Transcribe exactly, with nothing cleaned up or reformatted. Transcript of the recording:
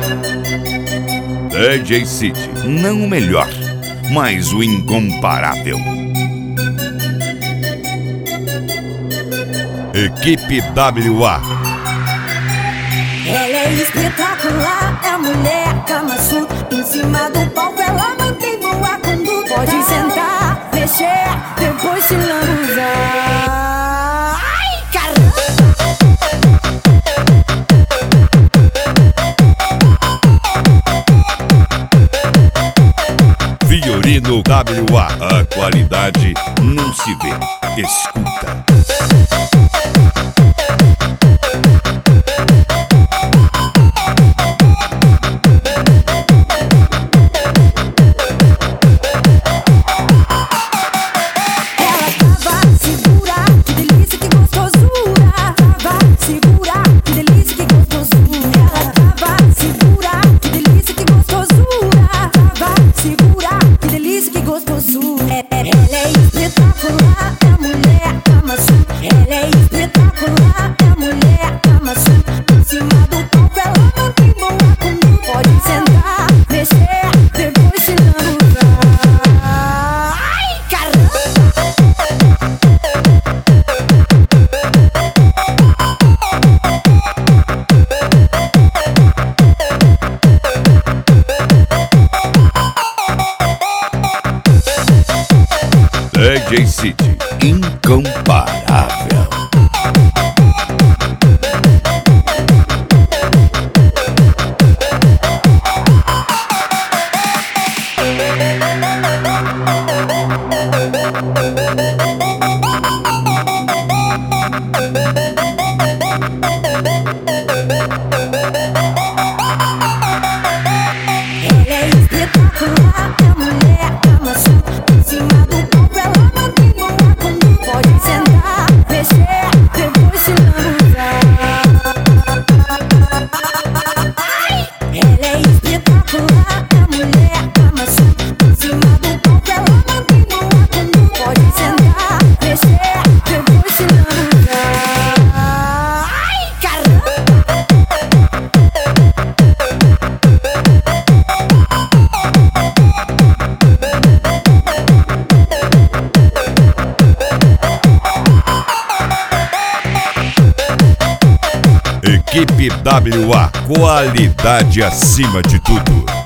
D J City, não o melhor, mas o incomparável. Equipe W A. Ela é espetacular, é a mulher Kama Sutra. Em cima do palco ela mantém boa conduta. Pode sentar, mexer, depois se lambuzar. Ai, caramba! Fiorino W A, a qualidade não se vê, escuta. D J City, incomparável. Equipe W A, qualidade acima de tudo.